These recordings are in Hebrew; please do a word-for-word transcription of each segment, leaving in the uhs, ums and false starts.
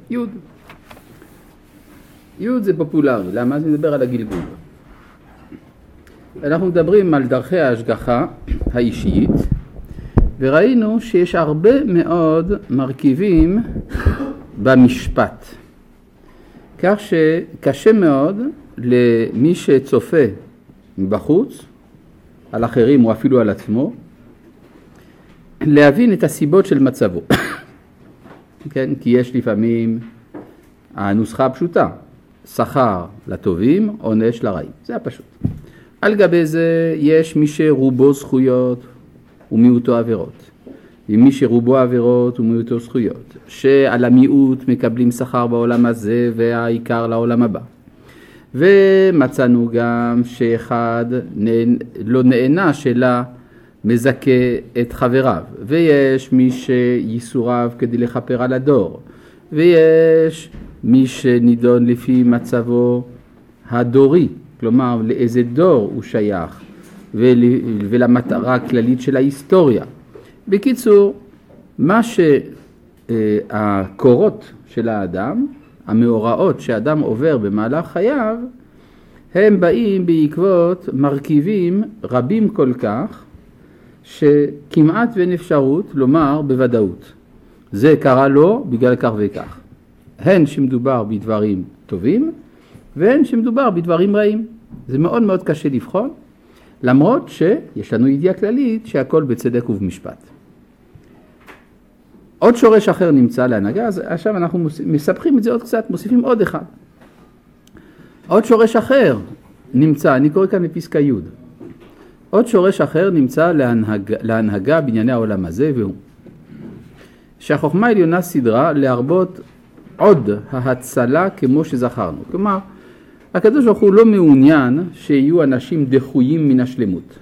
יוד. יוד זה פופולרי, למה? זה מדבר על הגלגול. אנחנו מדברים על דרכי ההשגחה האישית, וראינו שיש הרבה מאוד מרכיבים במשפט. כך שקשה מאוד למי שצופה מבחוץ, על אחרים או אפילו על עצמו, להבין את הסיבות של מצבו. כן? כי יש לפעמים הנוסחה הפשוטה, שכר לטובים, עונש לרעים. זה הפשוט. על גבי זה יש מי שרובו זכויות ומיעוטו עבירות. ומי שרובו עבירות ומיעוטו זכויות. שעל המיעוט מקבלים שכר בעולם הזה והעיקר לעולם הבא. ומצאנו גם שאחד לא נענש אלא מזכה את חבריו. ויש מי שיסוריו כדי לכפר על הדור. ויש מי שנידון לפי מצבו הדורי. כלומר, לאיזה דור הוא שייך, ול, ולמטרה הכללית של ההיסטוריה. בקיצור, מה שהקורות של האדם, המאורעות שהאדם עובר במהלך חייו, הם באים בעקבות מרכיבים רבים כל כך, שכמעט ואין אפשרות לומר בוודאות. זה קרה לו בגלל כך וכך. הן שמדובר בדברים טובים, והן שמדובר בדברים רעים. זה מאוד מאוד קשה לבחון, למרות שיש לנו ידיעה כללית שהכל בצדק ובמשפט. עוד שורש אחר נמצא להנהגה, אז עכשיו אנחנו מספחים את זה עוד קצת, מוסיפים עוד אחד. עוד שורש אחר נמצא, אני קורא כאן בפסקה י', עוד שורש אחר נמצא להנהגה, להנהגה בענייני העולם הזה, והוא שהחוכמה העליונה סדרה להרבות עוד ההצלה כמו שזכרנו. כלומר, הקדוש ברוך הוא לא מעוניין שיהיו אנשים דחויים מן השלמות.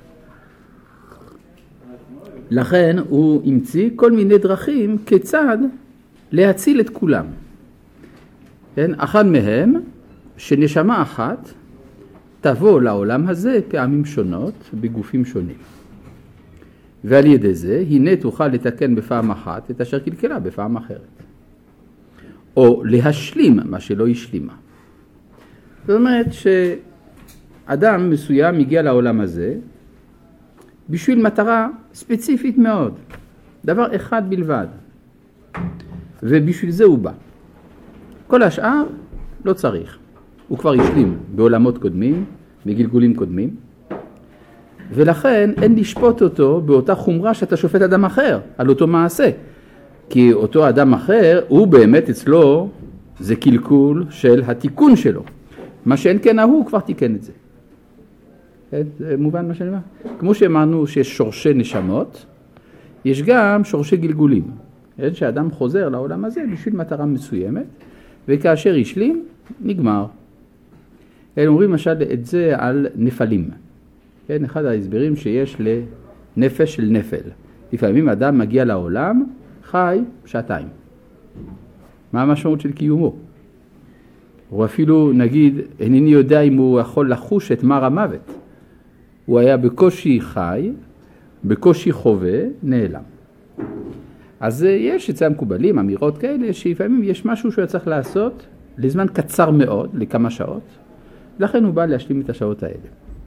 לכן הוא המציא כל מיני דרכים כיצד להציל את כולם. כן? אחד מהם, שנשמה אחת תבוא לעולם הזה פעמים שונות בגופים שונים. ועל ידי זה, הנה תוכל לתקן בפעם אחת את אשר קלקלה בפעם אחרת. או להשלים מה שלא השלימה. זאת אומרת שאדם מסוים מגיע לעולם הזה בשביל מטרה ספציפית מאוד. דבר אחד בלבד. ובשביל זה הוא בא. כל השאר לא צריך. הוא כבר השלים בעולמות קודמים, בגלגולים קודמים. ולכן אין לשפוט אותו באותה חומרה שאתה שופט אדם אחר על אותו מעשה. כי אותו אדם אחר הוא באמת אצלו זה קלקול של התיקון שלו. מה שאין כן ההוא כבר תיקן את זה. זה מובן מה שאני אומר? כמו שאמרנו שיש שורשי נשמות, יש גם שורשי גלגולים. שאדם חוזר לעולם הזה בשביל מטרה מסוימת, וכאשר ישלים, נגמר. הם אומרים למשל את זה על נפלים. כן, אחד ההסברים שיש לנפש של נפל. לפעמים אדם מגיע לעולם, חי שעתיים. מה המשמעות של קיומו? הוא אפילו, נגיד, אינני יודע אם הוא יכול לחוש את מר המוות. הוא היה בקושי חי, בקושי חווה, נעלם. אז יש אצל המקובלים, אמירות כאלה, שלפעמים יש משהו שהוא צריך לעשות לזמן קצר מאוד, לכמה שעות, לכן הוא בא להשלים את השעות האלה.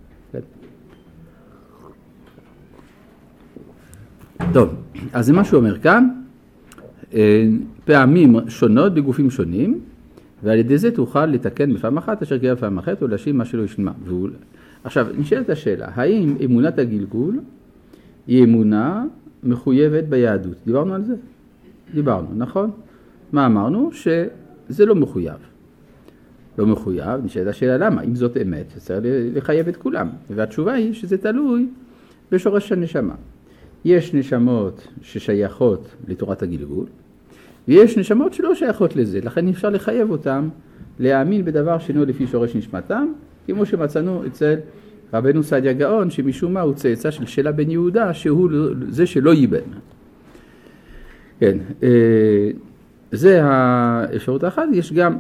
טוב, אז זה מה שהוא אומר כאן, פעמים שונות בגופים שונים, ועל ידי זה תוכל לתקן בפעם אחת, אשר קרה בפעם אחת, או להשלים מה שלא ישלמה. עכשיו, נשאלת השאלה, האם אמונת הגלגול היא אמונה מחויבת ביהדות? דיברנו על זה? דיברנו, נכון? מה אמרנו? שזה לא מחויב. לא מחויב, נשאלת השאלה למה? אם זאת אמת, צריך לחייב את כולם. והתשובה היא שזה תלוי בשורש הנשמה. יש נשמות ששייכות לתורת הגלגול, ויש נשמות שלא שייכות לזה, לכן אפשר לחייב אותם להאמין בדבר שאינו לפי שורש נשמתם, כמו שמצאנו אצל רבנו סעדיה גאון, שמשום מה הוא צאצא של שלה בן יהודה, שהוא זה שלא ייבן. כן, זה האפשרות האחת. יש גם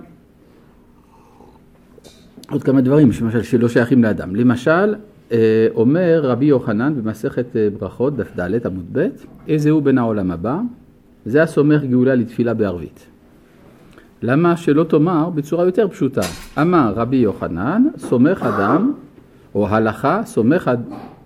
עוד כמה דברים למשל, שלא שייכים לאדם. למשל, אומר רבי יוחנן במסכת ברכות, דף ד' עמוד ב', איזה הוא בן העולם הבא? זה הסומך גאולה לתפילה בערבית. למה שלא תאמר בצורה יותר פשוטה? אמר רבי יוחנן, סומך אדם, או הלכה, סומך אדם,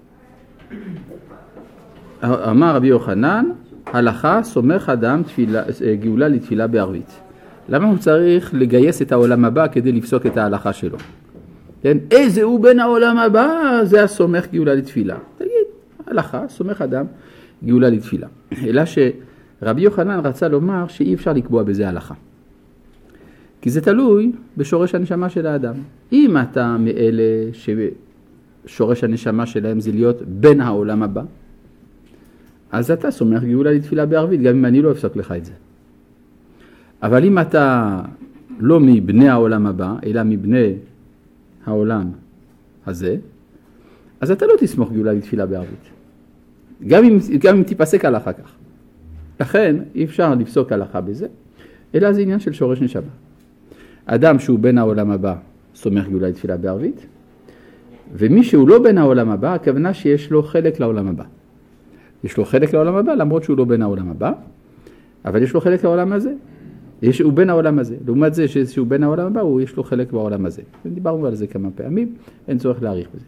אמר רבי יוחנן, הלכה, סומך אדם תפילה, גאולה לתפילה בערבית. למה הוא צריך לגייס את העולם הבא כדי לפסוק את ההלכה שלו? כן? איזה הוא בין העולם הבא, זה הסומך גאולה לתפילה. תגיד, הלכה, סומך אדם, גאולה לתפילה. אלא שרבי יוחנן רצה לומר שאי אפשר לקבוע בזה הלכה. כי זה תלוי בשורש הנשמה של האדם. אם אתה מאלה ששורש הנשמה שלהם זה להיות בין העולם הבא, אז אתה סומך גאולה לתפילה בערבית, גם אם אני לא אפסוק לך את זה. אבל אם אתה לא מבני העולם הבא, אלא מבני העולם הזה, אז אתה לא תסמוך גאולה לתפילה בערבית. גם אם, גם אם תיפסק הלכה כך. לכן אי אפשר לפסוק הלכה בזה, אלא זה עניין של שורש נשמה. אדם שהוא בין העולם הבא סומך גאולה לתפילה בערבית, ומי שהוא לא בין העולם הבא, הכוונה שיש לו חלק לעולם הבא. יש לו חלק לעולם הבא, למרות שהוא לא בין העולם הבא, אבל יש לו חלק לעולם הזה. יש, הוא בין העולם הזה. לעומת זה שהוא בין העולם הבא, הוא יש לו חלק בעולם הזה. דיברנו על זה כמה פעמים, אין צורך להאריך בזה.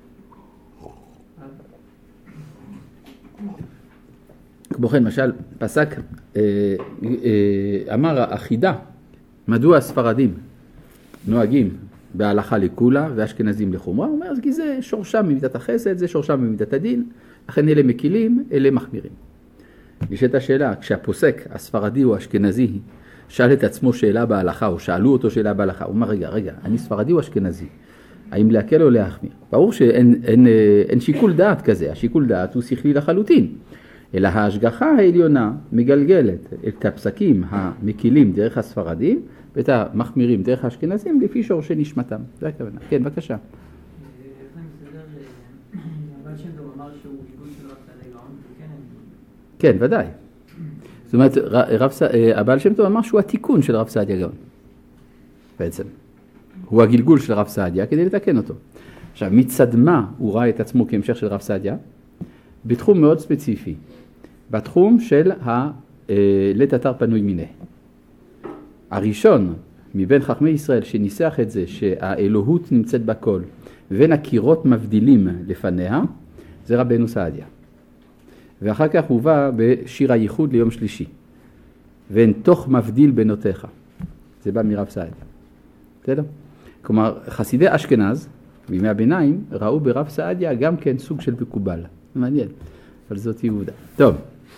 כמו כן, למשל, פסק, אה, אה, אמר החידה, מדוע הספרדים נוהגים בהלכה לכולה ואשכנזים לחומרה? הוא אומר, כי זה שורשם ממידת החסד, זה שורשם ממידת הדין, לכן אלה מקילים, אלה מחמירים. נשאלת השאלה, כשהפוסק הספרדי או אשכנזי שאל את עצמו שאלה בהלכה, או שאלו אותו שאלה בהלכה, הוא אומר, רגע, רגע, אני ספרדי או אשכנזי? האם להקל או להחמיר? ברור שאין אין, אין שיקול דעת כזה, השיקול דעת הוא שכלי לחלוטין. אלא ההשגחה העליונה מגלגלת את הפסקים המקילים דרך הספרדים, ואת המחמירים דרך האשכנזים לפי שורשי נשמתם. זה הכוונה. כן, בבקשה. איך אני מסתדר, הבעל שם טוב אמר שהוא גלגול של רב סעדיה גאון, כן, ודאי. זאת אומרת, רב, הבעל שם טוב אמר שהוא התיקון של רב סעדיה גאון. בעצם. הוא הגלגול של רב סעדיה כדי לתקן אותו. עכשיו, מצד מה הוא ראה את עצמו כהמשך של רב סעדיה? בתחום מאוד ספציפי. בתחום של לית אתר פנוי מיניה. הראשון מבין חכמי ישראל שניסח את זה שהאלוהות נמצאת בכל ואין הקירות מבדילים לפניה, זה רבנו סעדיה. ואחר כך הוא בא בשיר הייחוד ליום שלישי. ואין תוך מבדיל בנותיך. זה בא מרב סעדיה. בסדר? כלומר, חסידי אשכנז, בימי הביניים, ראו ברב סעדיה גם כן סוג של מקובל. מעניין, אבל זאת יהודה. טוב.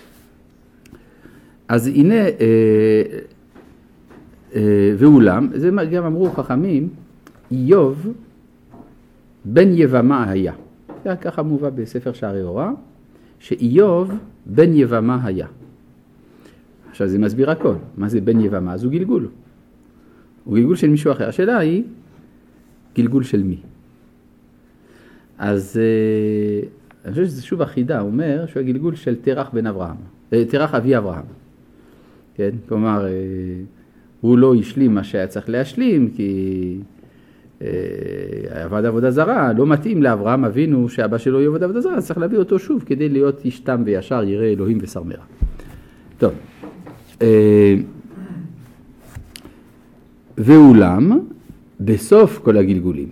אז הנה, אה, אה, ואולם, זה גם אמרו חכמים, איוב בן יבמה היה. זה ככה מובא בספר שערי אורה, שאיוב בן יבמה היה. עכשיו זה מסביר הכל. מה זה בן יבמה? אז הוא גלגול. הוא גלגול של מישהו אחר. השאלה היא, גלגול של מי? אז אה, אני חושב שזה שוב החידה, הוא אומר שהוא הגלגול של תרח בן אברהם, אה, תרח אבי אברהם. כן? כלומר, אה, הוא לא השלים מה שהיה צריך להשלים, כי אה, עבד עבודה זרה, לא מתאים לאברהם אבינו שאבא שלו יהיה עבוד עבודה זרה, אז צריך להביא אותו שוב כדי להיות איש תם וישר, ירא אלוהים ושר מרע. טוב. אה, ואולם, בסוף כל הגלגולים,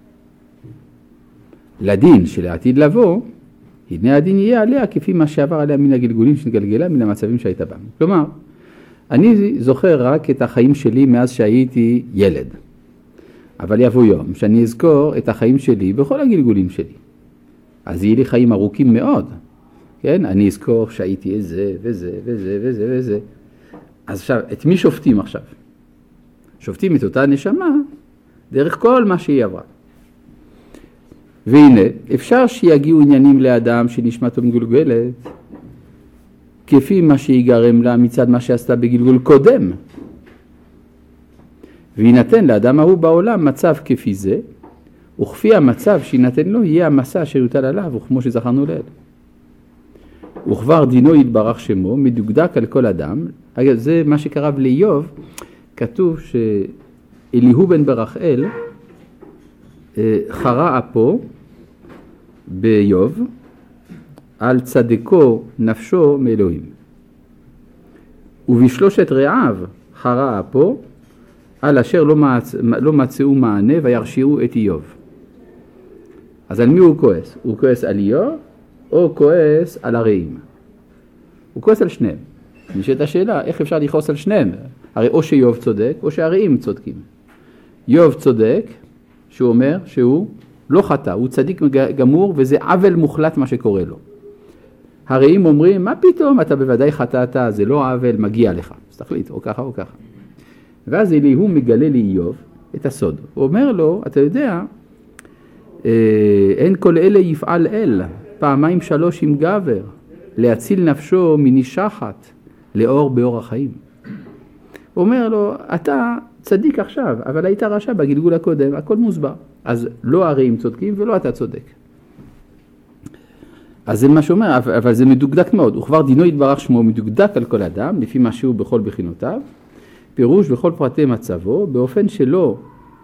לדין שלעתיד לבוא, הנה הדין יהיה עליה כפי מה שעבר עליה מן הגלגולים שנגלגלה מן המצבים שהייתה בהם. כלומר, אני זוכר רק את החיים שלי מאז שהייתי ילד. אבל יבוא יום שאני אזכור את החיים שלי בכל הגלגולים שלי. אז יהיה לי חיים ארוכים מאוד. כן? אני אזכור שהייתי איזה וזה וזה וזה וזה. אז עכשיו, את מי שופטים עכשיו? שופטים את אותה נשמה דרך כל מה שהיא עברה. והנה, אפשר שיגיעו עניינים לאדם שנשמתו מגולגלת, כפי מה שיגרם לה מצד מה שעשתה בגלגול קודם. וינתן לאדם ההוא בעולם מצב כפי זה, וכפי המצב שינתן לו יהיה המסע שיוטל עליו, וכמו שזכרנו לעיל. וכבר דינו יתברך שמו, מדוקדק על כל אדם. אגב, זה מה שקרב לאיוב, כתוב שאליהו בן ברכאל חרה אפו באיוב על צדקו נפשו מאלוהים. ובשלושת רעיו חרה אפו על אשר לא, מצ... לא מצאו מענה וירשיעו את איוב. אז על מי הוא כועס? הוא כועס על איוב או כועס על הרעים? הוא כועס על שניהם. נשאלת השאלה, איך אפשר לכעוס על שניהם? הרי או שאיוב צודק או שהרעים צודקים. איוב צודק, שהוא אומר שהוא לא חטא, הוא צדיק גמור וזה עוול מוחלט מה שקורה לו. הרעים אומרים, מה פתאום, אתה בוודאי חטאת, זה לא עוול, מגיע לך. אז תחליט, או ככה או ככה. ואז אליהו מגלה לאיוב את הסוד. הוא אומר לו, אתה יודע, אין כל אלה יפעל אל, פעמיים שלוש עם גבר, להציל נפשו מנשחת, לאור באור החיים. הוא אומר לו, אתה צדיק עכשיו, אבל היית רשע בגלגול הקודם, הכל מוסבר. אז לא הרעים צודקים ולא אתה צודק. אז זה מה שאומר, אבל זה מדוקדק מאוד. וכבר דינו יתברך שמו מדוקדק על כל אדם, לפי מה שהוא בכל בחינותיו, פירוש בכל פרטי מצבו, באופן שלא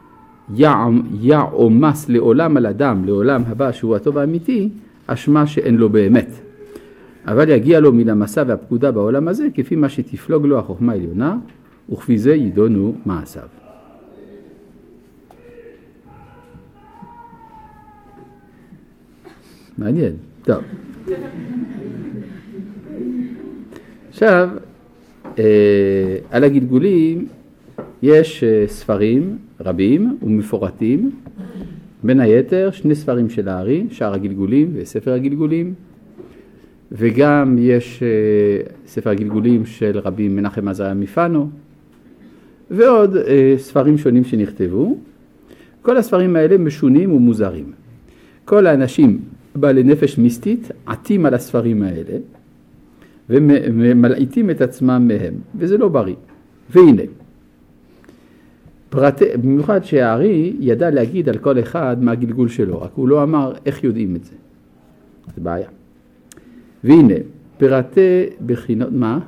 יעומס לעולם על אדם, לעולם הבא שהוא הטוב האמיתי, אשמה שאין לו באמת. אבל יגיע לו מן המסע והפקודה בעולם הזה, כפי מה שתפלוג לו החוכמה העליונה, וכפי זה ידונו מעשיו. מעניין. טוב. עכשיו, אה, על הגלגולים יש ספרים רבים ומפורטים, בין היתר שני ספרים של הארי, שער הגלגולים וספר הגלגולים, וגם יש אה, ספר הגלגולים של רבי מנחם עזריה מפנו, ועוד אה, ספרים שונים שנכתבו. כל הספרים האלה משונים ומוזרים. כל האנשים בעלי נפש מיסטית עטים על הספרים האלה, ומלעיטים את עצמם מהם, וזה לא בריא. והנה, פרט... במיוחד שהארי ידע להגיד על כל אחד מה הגלגול שלו, רק הוא לא אמר איך יודעים את זה. זה בעיה. והנה, פרטי בחינות, מה?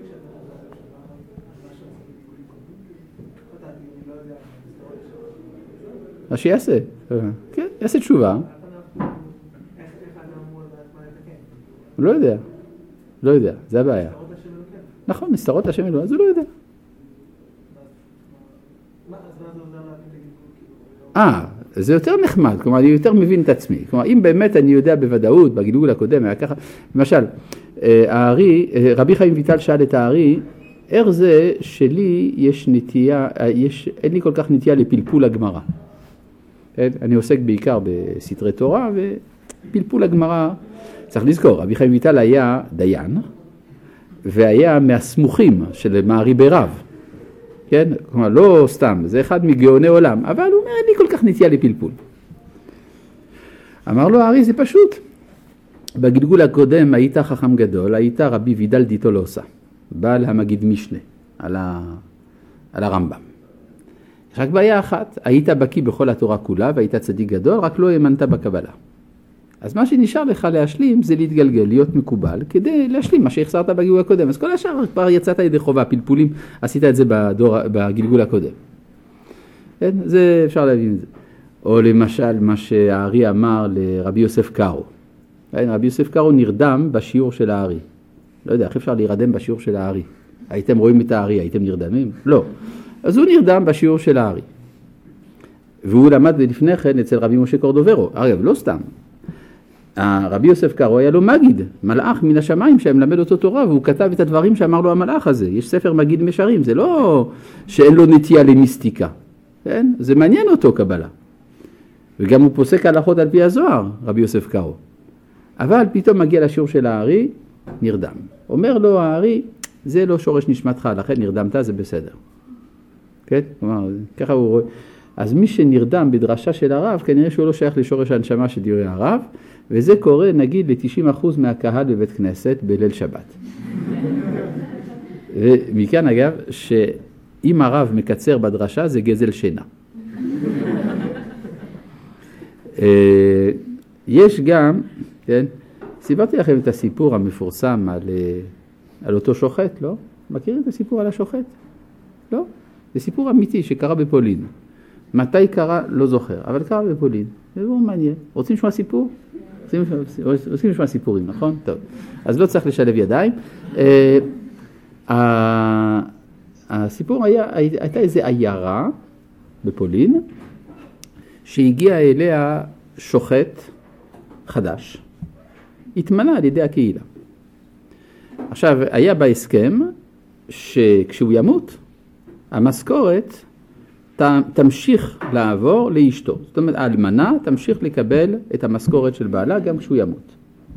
מה שיעשה, כן, יעשה תשובה. הוא לא יודע, לא יודע, זה הבעיה. נכון, נסתרות השם אלוהים, אז הוא לא יודע. אה, זה יותר נחמד, כלומר, אני יותר מבין את עצמי. כלומר, אם באמת אני יודע בוודאות, בגלגול הקודם, היה ככה, למשל, הארי, רבי חיים ויטל שאל את הארי, איך זה שלי יש נטייה, יש, אין לי כל כך נטייה לפלפול הגמרא. אני עוסק בעיקר בסתרי תורה, ופלפול הגמרא, צריך לזכור, רבי חיים ויטל היה דיין, והיה מהסמוכים של מערי ברב. כן? כלומר, לא סתם, זה אחד מגאוני עולם, אבל הוא אומר, אין לי כל כך נטייה לפלפול. אמר לו, הארי, זה פשוט. בגלגול הקודם היית חכם גדול, היית רבי וידל דיטולוסה, בעל המגיד משנה, על, ה... על הרמב"ם. יש רק בעיה אחת, היית בקי בכל התורה כולה, והיית צדיק גדול, רק לא האמנת בקבלה. אז מה שנשאר לך להשלים זה להתגלגל, להיות מקובל, כדי להשלים מה שהחסרת בגלגול הקודם. אז כל השאר כבר יצאת ידי חובה, פלפולים, עשית את זה בדור, בגלגול הקודם. כן? זה אפשר להבין את זה. או למשל מה שהארי אמר לרבי יוסף קארו. רבי יוסף קארו נרדם בשיעור של הארי. לא יודע, איך אפשר להירדם בשיעור של הארי? הייתם רואים את הארי, הייתם נרדמים? לא. אז הוא נרדם בשיעור של הארי. והוא למד לפני כן אצל רבי משה קורדוברו. אגב, לא סתם. רבי יוסף קארו היה לו מגיד, מלאך מן השמיים שהם למד אותו תורה, והוא כתב את הדברים שאמר לו המלאך הזה. יש ספר מגיד משרים, זה לא שאין לו נטייה למיסטיקה. כן? זה מעניין אותו קבלה. וגם הוא פוסק הלכות על פי הזוהר, רבי יוסף קארו. אבל פתאום מגיע לשיעור של הארי, נרדם. אומר לו הארי, זה לא שורש נשמתך, לכן נרדמת, זה בסדר. כן? כלומר, ככה הוא רואה. אז מי שנרדם בדרשה של הרב, כנראה שהוא לא שייך לשורש הנשמה של דברי הרב, וזה קורה נגיד ל-תשעים אחוז מהקהל בבית כנסת בליל שבת. ומכאן אגב, שאם הרב מקצר בדרשה, זה גזל שינה. יש גם, כן, סיפרתי לכם את הסיפור המפורסם על, על אותו שוחט, לא? מכירים את הסיפור על השוחט? לא? זה סיפור אמיתי שקרה בפולין. מתי קרה? לא זוכר, אבל קרה בפולין. זה לא מעניין. רוצים לשמוע סיפור? רוצים לשמוע סיפורים, נכון? טוב. אז לא צריך לשלב ידיים. הסיפור היה, הייתה איזו עיירה בפולין, שהגיע אליה שוחט חדש, התמנה על ידי הקהילה. עכשיו, היה בהסכם שכשהוא ימות, המשכורת ת, תמשיך לעבור לאשתו. זאת אומרת, האלמנה תמשיך לקבל את המשכורת של בעלה גם כשהוא ימות.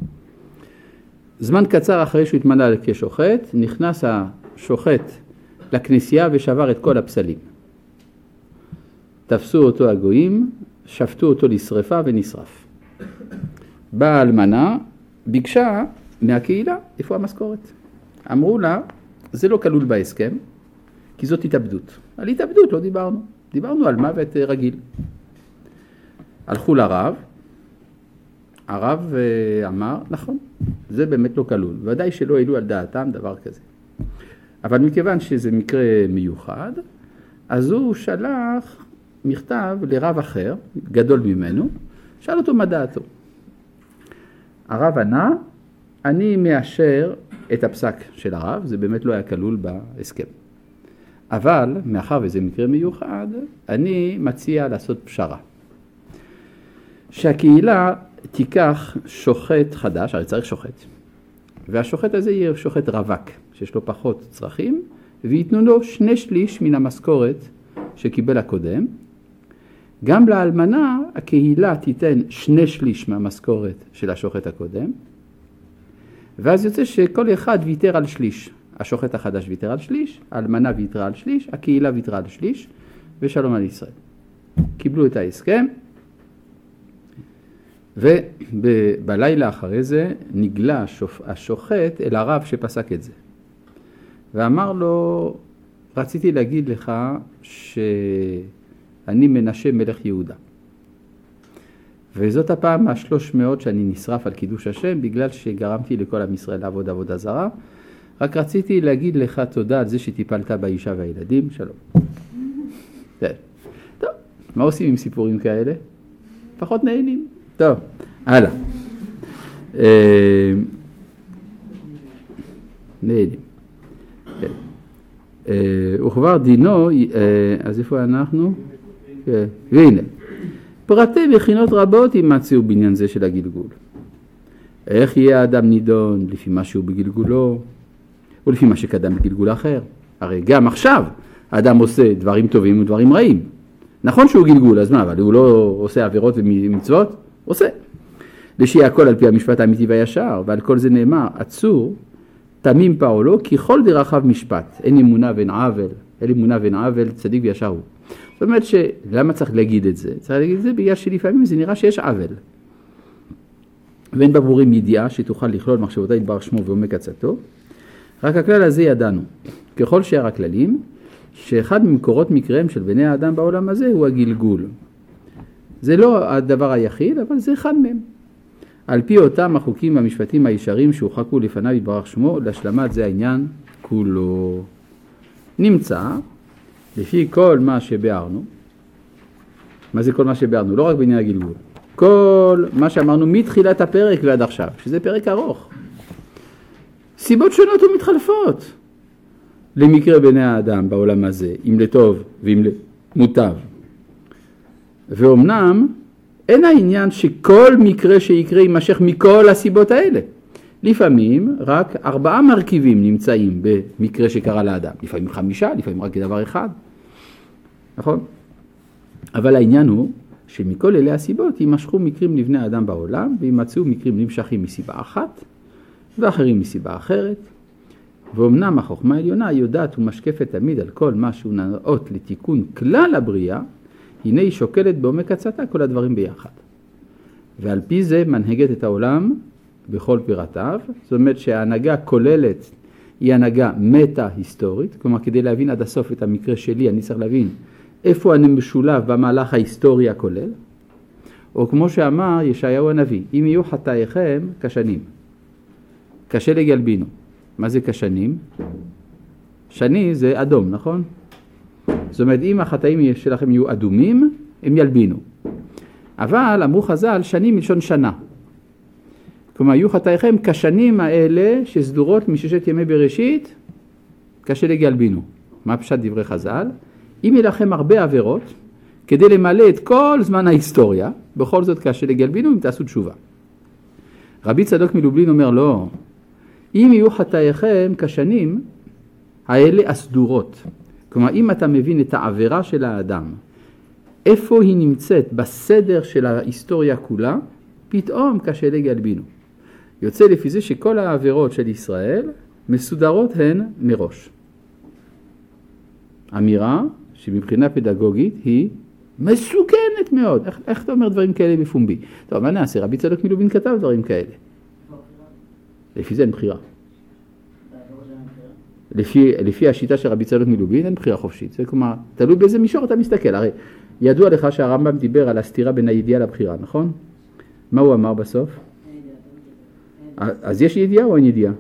זמן קצר אחרי שהוא התמנה כשוחט, נכנס השוחט לכנסייה ושבר את כל הפסלים. תפסו אותו הגויים, שפטו אותו לשרפה ונשרף. באה האלמנה, ביקשה מהקהילה, איפה המשכורת? אמרו לה, זה לא כלול בהסכם, כי זאת התאבדות. על התאבדות לא דיברנו, דיברנו על מוות רגיל. הלכו לרב, הרב אמר, נכון, זה באמת לא כלול, ודאי שלא העלו על דעתם דבר כזה. אבל מכיוון שזה מקרה מיוחד, אז הוא שלח מכתב לרב אחר, גדול ממנו, שאל אותו מה דעתו. הרב ענה, אני מאשר את הפסק של הרב, זה באמת לא היה כלול בהסכם. אבל, מאחר וזה מקרה מיוחד, אני מציע לעשות פשרה. שהקהילה תיקח שוחט חדש, הרי צריך שוחט, והשוחט הזה יהיה שוחט רווק, שיש לו פחות צרכים, ויתנו לו שני שליש מן המשכורת שקיבל הקודם. גם לאלמנה הקהילה תיתן שני שליש מהמשכורת של השוחט הקודם, ואז יוצא שכל אחד ויתר על שליש. השוחט החדש ויתר על שליש, האלמנה ויתרה על שליש, הקהילה ויתרה על שליש, ושלום על ישראל. קיבלו את ההסכם, ובלילה אחרי זה נגלה השוחט אל הרב שפסק את זה. ואמר לו, רציתי להגיד לך שאני מנשה מלך יהודה. וזאת הפעם השלוש מאות שאני נשרף על קידוש השם, בגלל שגרמתי לכל עם ישראל לעבוד עבודה זרה. רק רציתי להגיד לך תודה על זה שטיפלת באישה והילדים. שלום. טוב, מה עושים עם סיפורים כאלה? פחות נהנים. טוב, הלאה. נהנים. וכבר דינו, אז איפה אנחנו? והנה. פרטי בחינות רבות יימצאו בעניין זה של הגלגול. איך יהיה האדם נידון? לפי מה שהוא בגלגולו, או לפי מה שקדם בגלגול אחר. הרי גם עכשיו האדם עושה דברים טובים ודברים רעים. נכון שהוא גלגול, אז מה, אבל הוא לא עושה עבירות ומצוות? עושה. לשיהיה הכל על פי המשפט האמיתי והישר, ועל כל זה נאמר, עצור, תמים פעולו, כי כל דרכיו משפט. אין אמונה ואין עוול, אין אמונה ואין עוול, צדיק וישר הוא. זאת אומרת שלמה צריך להגיד את זה? צריך להגיד את זה בגלל שלפעמים זה נראה שיש עוול. ואין בבורים ידיעה שתוכל לכלול מחשבותה יתברך שמו ועומק עצתו. רק הכלל הזה ידענו, ככל שאר הכללים, שאחד ממקורות מקריהם של בני האדם בעולם הזה הוא הגלגול. זה לא הדבר היחיד, אבל זה אחד מהם. על פי אותם החוקים והמשפטים הישרים שהוחקו לפניו יתברך שמו, להשלמת זה העניין כולו. נמצא, לפי כל מה שביארנו, מה זה כל מה שביארנו? לא רק בעניין הגלגול. כל מה שאמרנו מתחילת הפרק ועד עכשיו, שזה פרק ארוך. סיבות שונות ומתחלפות למקרה בני האדם בעולם הזה, אם לטוב ואם למוטב. ואומנם אין העניין שכל מקרה שיקרה יימשך מכל הסיבות האלה. לפעמים רק ארבעה מרכיבים נמצאים במקרה שקרה לאדם. לפעמים חמישה, לפעמים רק דבר אחד. נכון? אבל העניין הוא שמכל אלה הסיבות יימשכו מקרים לבני האדם בעולם, וימצאו מקרים נמשכים מסיבה אחת, ואחרים מסיבה אחרת. ואומנם החוכמה העליונה יודעת ומשקפת תמיד על כל מה שהוא נאות לתיקון כלל הבריאה, הנה היא שוקלת בעומק עצתה כל הדברים ביחד. ועל פי זה מנהגת את העולם בכל פירטיו, זאת אומרת שההנהגה כוללת היא הנהגה מטה-היסטורית, כלומר כדי להבין עד הסוף את המקרה שלי אני צריך להבין איפה אני משולב במהלך ההיסטורי הכולל, או כמו שאמר ישעיהו הנביא, אם יהיו חטאיכם כשנים, קשה לגלבינו. מה זה כשנים? שני זה אדום, נכון? זאת אומרת, אם החטאים שלכם יהיו אדומים, הם ילבינו. אבל אמרו חז"ל, שנים מלשון שנה. כלומר, יהיו חטאיכם כשנים האלה שסדורות מששת ימי בראשית, קשה לגלבינו. מה פשט דברי חז"ל? אם יהיה לכם הרבה עבירות, כדי למלא את כל זמן ההיסטוריה, בכל זאת קשה לגלבינו אם תעשו תשובה. רבי צדוק מלובלין אומר לא, אם יהיו חטאיכם כשנים, האלה הסדורות. כלומר, אם אתה מבין את העבירה של האדם, איפה היא נמצאת בסדר של ההיסטוריה כולה, פתאום קשה לגלבינו. יוצא לפי זה שכל העבירות של ישראל מסודרות הן מראש. אמירה שמבחינה פדגוגית היא מסוכנת מאוד. איך, איך אתה אומר דברים כאלה בפומבי? טוב, מה נעשה? רבי צדוק מלובלין כתב דברים כאלה. לפי זה אין בחירה. לפי, לפי השיטה של רבי צדוק מלובלין אין בחירה חופשית. זה כלומר, תלוי באיזה מישור אתה מסתכל. הרי ידוע לך שהרמב"ם דיבר על הסתירה בין הידיעה לבחירה, נכון? מה הוא אמר בסוף? אז יש ידיעה או אין ידיעה?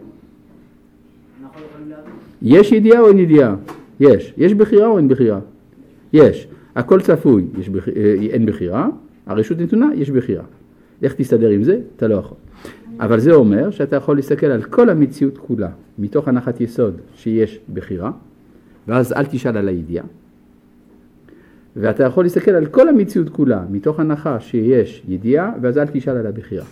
יש ידיעה או אין ידיעה? יש. יש בחירה או אין בחירה? יש. הכל צפוי, יש בח... אין בחירה. הרשות נתונה, יש בחירה. איך תסתדר עם זה? אתה לא יכול. אבל זה אומר שאתה יכול להסתכל על כל המציאות כולה, מתוך הנחת יסוד שיש בחירה, ואז אל תשאל על הידיעה. ואתה יכול להסתכל על כל המציאות כולה, מתוך הנחה שיש ידיעה, ואז אל תשאל על הבחירה.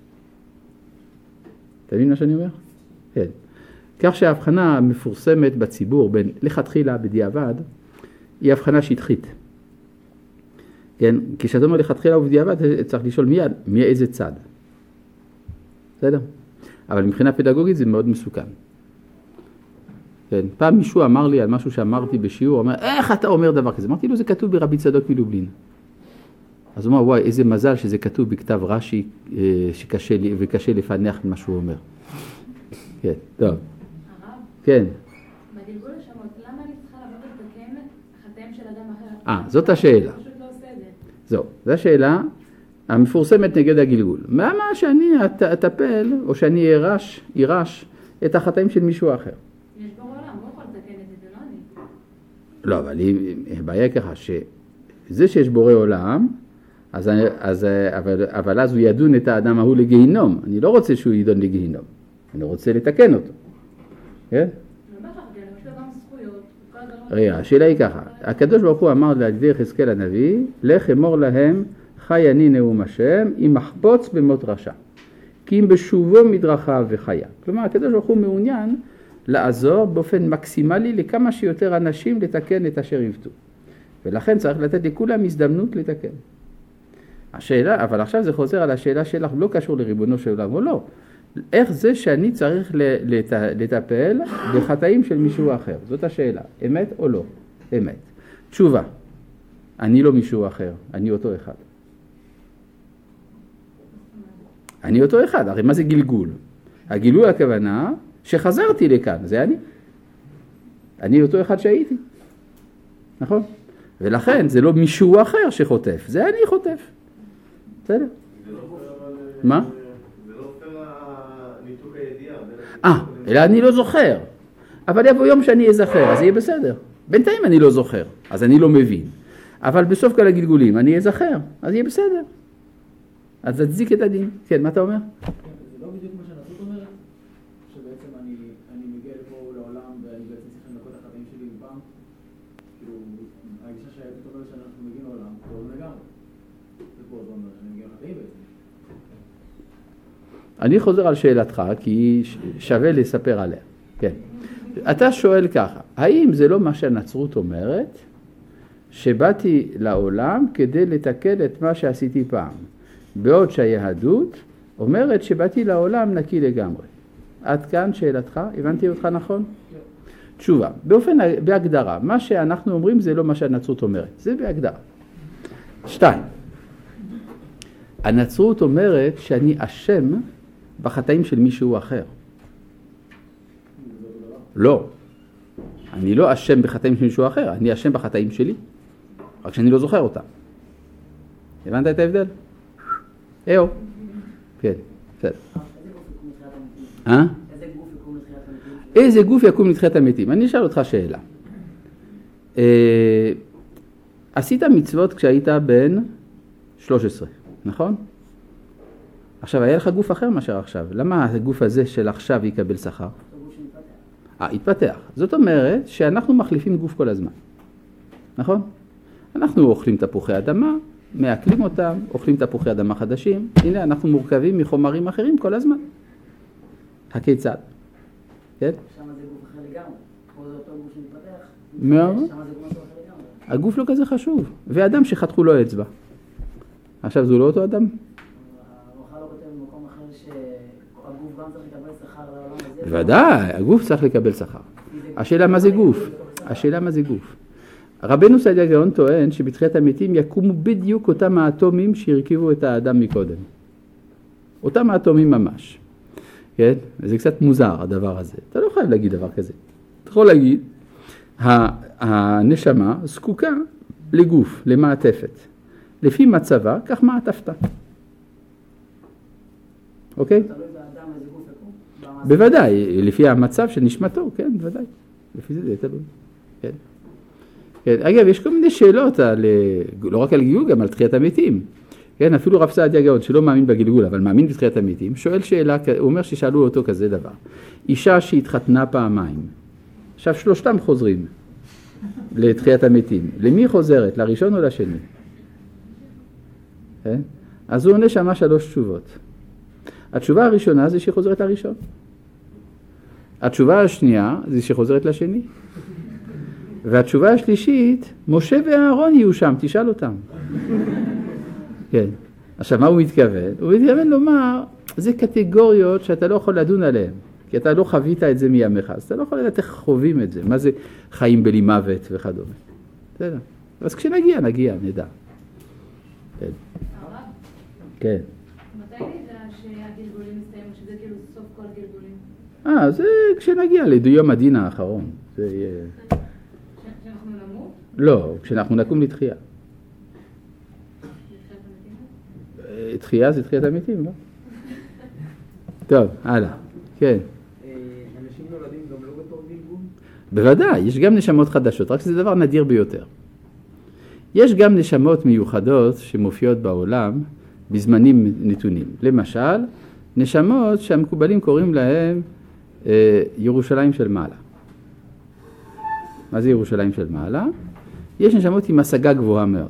אתה מבין מה שאני אומר? כן. כך שההבחנה המפורסמת בציבור בין לכתחילה בדיעבד, היא הבחנה שטחית. כן? כשאתה אומר לכתחילה ובדיעבד, צריך לשאול מיד, מאיזה צד. בסדר? אבל מבחינה פדגוגית זה מאוד מסוכן. כן? פעם מישהו אמר לי על משהו שאמרתי בשיעור, אומר, איך אתה אומר דבר כזה? אמרתי לו, זה כתוב ברבי צדוק מלובלין. אז הוא אומר, וואי, איזה מזל שזה כתוב בכתב רש"י, שקשה לי, וקשה לפענח מה שהוא אומר. כן, טוב. הרב? כן. בגלגול השמות, למה אני צריכה לבוא לתקן חטאים של אדם אחר? אה, זאת השאלה. פשוט לא עושה את זה. זו, זו השאלה המפורסמת נגד הגלגול. מה מה שאני אטפל, או שאני אירש, אירש את החטאים של מישהו אחר? יש בורא עולם, לא יכול לתקן את זה, זה לא אני. לא, אבל היא בעיה ככה, שזה שיש בורא עולם, אז, אז, אבל, אבל אז הוא ידון את האדם ההוא לגיהינום. אני לא רוצה שהוא ידון לגיהינום, אני רוצה לתקן אותו. כן? רגע, השאלה היא ככה, הקדוש ברוך הוא אמר על ידי יחזקאל הנביא, לך אמור להם חי אני נאום השם, אם מחפוץ במות רשע, כי אם בשובו מדרכיו וחיה. כלומר, הקדוש ברוך הוא מעוניין לעזור באופן מקסימלי לכמה שיותר אנשים לתקן את אשר יבטו. ולכן צריך לתת לכולם הזדמנות לתקן. השאלה, אבל עכשיו זה חוזר על השאלה שלך, לא קשור לריבונו של עולם או לא. איך זה שאני צריך לת... לטפל בחטאים של מישהו אחר? זאת השאלה. אמת או לא? אמת. תשובה. אני לא מישהו אחר, אני אותו אחד. אני אותו אחד, הרי מה זה גלגול? הגילוי הכוונה שחזרתי לכאן, זה אני. אני אותו אחד שהייתי. נכון? ולכן זה לא מישהו אחר שחוטף, זה אני חוטף. בסדר? מה? זה לא פייר ניתוק הידיעה. אה, אלא אני לא זוכר. אבל יבוא יום שאני אזכר, אז יהיה בסדר. בינתיים אני לא זוכר, אז אני לא מבין. אבל בסוף כל הגלגולים אני אזכר, אז יהיה בסדר. אז תצדיק את הדין. כן, מה אתה אומר? זה לא בדיוק מה שהנצרות אומרת, שבעצם אני, אני מגיע לפה לעולם ואני בעצם צריך לנקות את החטאים שלי פעם. כאילו, הגישה שהיהדות אומרת שאנחנו מגיעים לעולם, זה עולם לגמרי. ופה זה אומר שאני מגיע לחטאים בעצם. אני חוזר על שאלתך, כי שווה לספר עליה. כן. אתה שואל ככה, האם זה לא מה שהנצרות אומרת, שבאתי לעולם כדי לתקן את מה שעשיתי פעם? בעוד שהיהדות אומרת שבאתי לעולם נקי לגמרי. עד כאן שאלתך, הבנתי אותך נכון? כן. תשובה, באופן, בהגדרה, מה שאנחנו אומרים זה לא מה שהנצרות אומרת, זה בהגדרה. שתיים, הנצרות אומרת שאני אשם בחטאים של מישהו אחר. לא, אני לא אשם בחטאים של מישהו אחר, אני אשם בחטאים שלי, רק שאני לא זוכר אותם. הבנת את ההבדל? אהו. כן, בסדר. אה? איזה גוף יקום לתחיית המתים? אני אשאל אותך שאלה. עשית מצוות כשהיית בן שלוש עשרה, נכון? עכשיו, היה לך גוף אחר מאשר עכשיו. למה הגוף הזה של עכשיו יקבל שכר? אה, התפתח. זאת אומרת שאנחנו מחליפים גוף כל הזמן. נכון? אנחנו אוכלים תפוחי אדמה, מעכלים אותם, אוכלים תפוחי אדמה חדשים. הנה, אנחנו מורכבים מחומרים אחרים כל הזמן. הכיצד? כן? שם זה גוף אחר לגמרי. פה זה אותו גוף שמתפתח. מאוד. שם זה גוף אחר לגמרי. הגוף לא כזה חשוב. ואדם שחתכו לו אצבע. עכשיו זה לא אותו אדם? המחר לא כותב במקום אחר שהגוף גם צריך לקבל שכר לעולם הזה. בוודאי, הגוף צריך לקבל שכר. השאלה מה זה גוף? השאלה מה זה גוף? רבנו סעדיה גאון טוען שבתחיית המתים יקומו בדיוק אותם האטומים שהרכיבו את האדם מקודם. אותם האטומים ממש. כן? וזה קצת מוזר הדבר הזה. אתה לא חייב להגיד דבר כזה. אתה יכול להגיד, הנשמה זקוקה לגוף, למעטפת. לפי מצבה, כך מעטפתה. אוקיי? תלוי באדם איזה גוף יקום. בוודאי, לפי המצב של נשמתו, כן, בוודאי. לפי זה זה תלוי. כן. כן. אגב, יש כל מיני שאלות על, לא רק על גילגול, גם על תחיית המתים. כן, אפילו רב סעדיה גאון, שלא מאמין בגלגול, אבל מאמין בתחיית המתים, שואל שאלה, הוא אומר ששאלו אותו כזה דבר. אישה שהתחתנה פעמיים, עכשיו שלושתם חוזרים לתחיית המתים. למי חוזרת? לראשון או לשני? כן? אז הוא עונה שמה שלוש תשובות. התשובה הראשונה זה שחוזרת לראשון. התשובה השנייה זה שחוזרת לשני. והתשובה השלישית, משה ואהרון יהיו שם, תשאל אותם. כן. עכשיו, מה הוא מתכוון? הוא מתכוון לומר, זה קטגוריות שאתה לא יכול לדון עליהן, כי אתה לא חווית את זה מימיך, אז אתה לא יכול לדעת איך חווים את זה, מה זה חיים בלי מוות וכדומה. בסדר. אז כשנגיע, נגיע, נדע. כן. הרב, כן. מתי נדע שהגלגולים מסתיים, שזה כאילו סוף כל הגלגולים? אה, זה כשנגיע ליום הדין האחרון. זה יהיה... שאנחנו נמות? לא, כשאנחנו נקום לתחייה. תחייה זה תחיית המתים, לא? טוב, הלאה. כן. אנשים נולדים גם לא בתור גלגול? בוודאי, יש גם נשמות חדשות, רק שזה דבר נדיר ביותר. יש גם נשמות מיוחדות שמופיעות בעולם בזמנים נתונים. למשל, נשמות שהמקובלים קוראים להם אה, ירושלים של מעלה. מה זה ירושלים של מעלה? יש נשמות עם השגה גבוהה מאוד.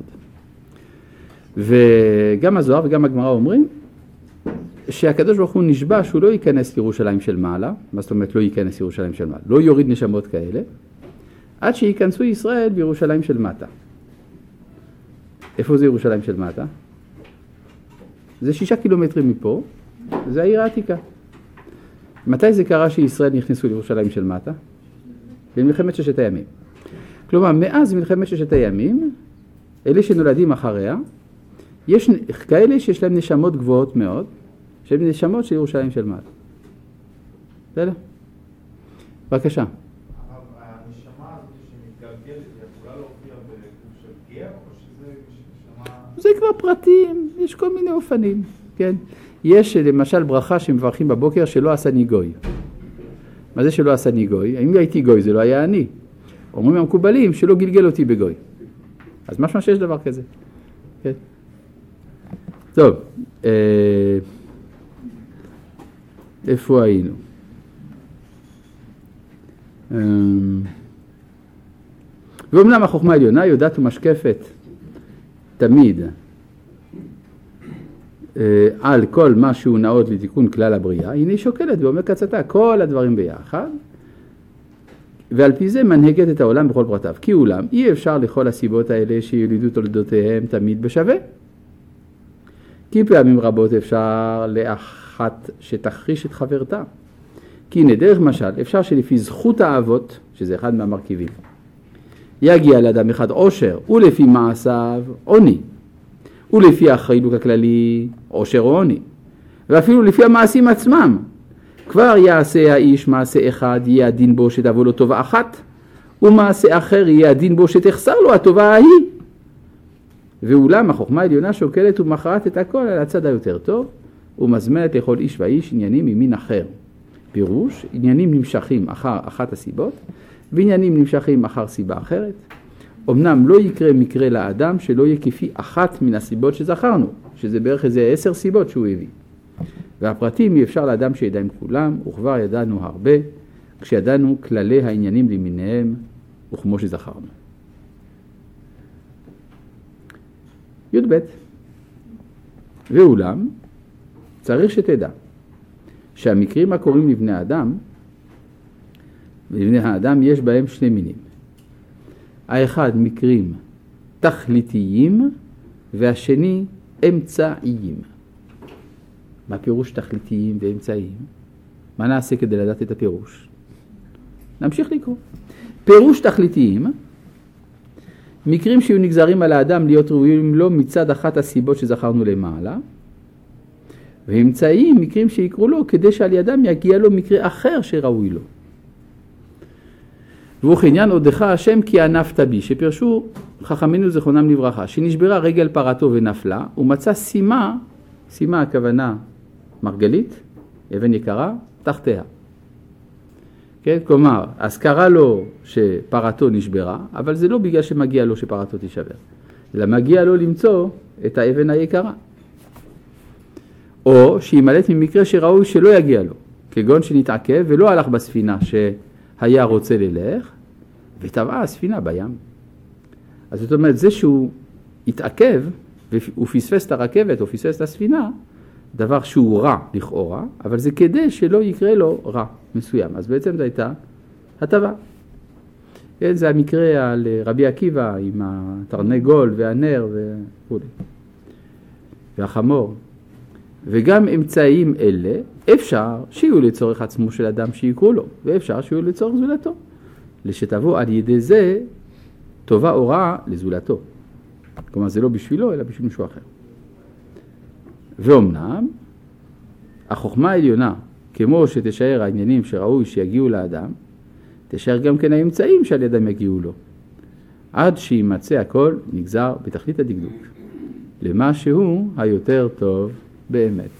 וגם הזוהר וגם הגמרא אומרים שהקדוש ברוך הוא נשבע שהוא לא ייכנס לירושלים של מעלה, מה זאת אומרת לא ייכנס לירושלים של מעלה, לא יוריד נשמות כאלה, עד שיכנסו ישראל בירושלים של מטה. איפה זה ירושלים של מטה? זה שישה קילומטרים מפה, זה העיר העתיקה. מתי זה קרה שישראל נכנסו לירושלים של מטה? במלחמת ששת הימים. כלומר, מאז מלחמת ששת הימים, אלה שנולדים אחריה, יש כאלה שיש להם נשמות גבוהות מאוד, שהן נשמות של ירושלים של מעלה. בסדר? בבקשה. הנשמה הזאת שמתגלגלת, היא יכולה להופיע בגוף של גר, או שזה נשמה... זה כבר פרטים, יש כל מיני אופנים, כן? יש למשל ברכה שמברכים בבוקר שלא עשה לי גוי. מה זה שלא עשה לי גוי? אם הייתי גוי זה לא היה אני. אומרים המקובלים שלא גלגל אותי בגוי. אז משמע שיש דבר כזה. כן? טוב, אה, איפה היינו? אה, ואומנם החוכמה העליונה יודעת ומשקפת תמיד אה, על כל מה שהוא נאות לתיקון כלל הבריאה, הנה היא שוקלת ואומר קצתה כל הדברים ביחד, ועל פי זה מנהגת את העולם בכל פרטיו. כי אולם אי אפשר לכל הסיבות האלה שיולידו תולדותיהם תמיד בשווה. כי פעמים רבות אפשר לאחת שתחריש את חברתה. כי הנה דרך משל אפשר שלפי זכות האבות, שזה אחד מהמרכיבים, יגיע לאדם אחד עושר, ולפי מעשיו עוני, ולפי החילוק הכללי עושר או עוני, ואפילו לפי המעשים עצמם. כבר יעשה האיש מעשה אחד, יהיה הדין בו שתבוא לו טובה אחת, ומעשה אחר יהיה הדין בו שתחסר לו הטובה ההיא. ואולם החוכמה העליונה שוקלת ומכרעת את הכל על הצד היותר טוב, ומזמנת לכל איש ואיש עניינים ממין אחר. פירוש, עניינים נמשכים אחר אחת הסיבות, ועניינים נמשכים אחר סיבה אחרת. אמנם לא יקרה מקרה לאדם שלא יהיה כפי אחת מן הסיבות שזכרנו, שזה בערך איזה עשר סיבות שהוא הביא. והפרטים אי אפשר לאדם שידע עם כולם, וכבר ידענו הרבה, כשידענו כללי העניינים למיניהם וכמו שזכרנו. י' ב' ואולם צריך שתדע שהמקרים הקוראים לבני האדם, ולבני האדם יש בהם שני מינים. האחד מקרים תכליתיים והשני אמצעיים. מה פירוש תכליתיים ואמצעיים? מה נעשה כדי לדעת את הפירוש? נמשיך לקרוא. פירוש תכליתיים, מקרים שיהיו נגזרים על האדם להיות ראויים לו מצד אחת הסיבות שזכרנו למעלה, ואמצעיים מקרים שיקרו לו כדי שעל ידם יגיע לו מקרה אחר שראוי לו. וכעניין עודך השם כי ענפת בי, שפרשו חכמינו זכרונם לברכה, שנשברה רגל פרתו ונפלה, ומצא סימה, סימה הכוונה מרגלית, אבן יקרה, תחתיה. כן? כלומר, אז קרה לו שפרתו נשברה, אבל זה לא בגלל שמגיע לו שפרתו תישבר, אלא מגיע לו למצוא את האבן היקרה. או שימלט ממקרה שראוי שלא יגיע לו, כגון שנתעכב ולא הלך בספינה שהיה רוצה ללך, וטבעה הספינה בים. אז זאת אומרת, זה שהוא התעכב והוא פספס את הרכבת או פספס את הספינה, דבר שהוא רע לכאורה, אבל זה כדי שלא יקרה לו רע מסוים. אז בעצם זה הייתה הטבה. כן, זה המקרה על רבי עקיבא עם התרנגול והנר וכו'. והחמור. וגם אמצעים אלה אפשר שיהיו לצורך עצמו של אדם שיקרו לו, ואפשר שיהיו לצורך זולתו. לשתבוא על ידי זה טובה או רעה לזולתו. כלומר זה לא בשבילו אלא בשביל מישהו אחר. ואומנם החוכמה העליונה, כמו שתשאר העניינים שראוי שיגיעו לאדם, תשאר גם כן האמצעים שעל ידם יגיעו לו. עד שימצא הכל נגזר בתכלית הדקדוק, למה שהוא היותר טוב באמת.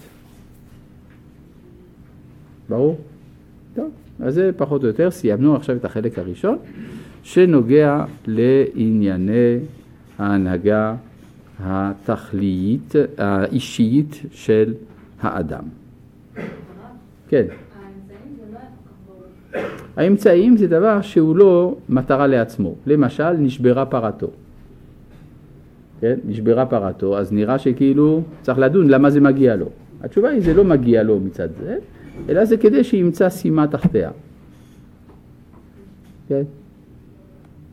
ברור? טוב, אז זה פחות או יותר, סיימנו עכשיו את החלק הראשון, שנוגע לענייני ההנהגה התכלית, האישית של האדם. כן. האמצעים זה לא היה כל כך ברור. האמצעים זה דבר שהוא לא מטרה לעצמו. למשל, נשברה פרתו. כן? נשברה פרתו, אז נראה שכאילו צריך לדון למה זה מגיע לו. התשובה היא זה לא מגיע לו מצד זה, אלא זה כדי שימצא סימה תחתיה. כן?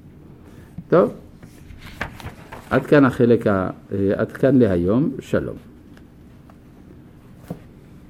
טוב. עד כאן החלק, עד כאן להיום, שלום.